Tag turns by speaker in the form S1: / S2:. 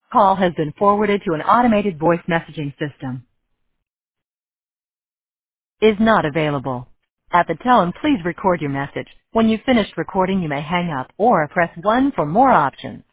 S1: Call has been forwarded to an automated voice messaging system. Is not available. At the tone, please record your message. When you've finished recording, you may hang up or press 1 for more options.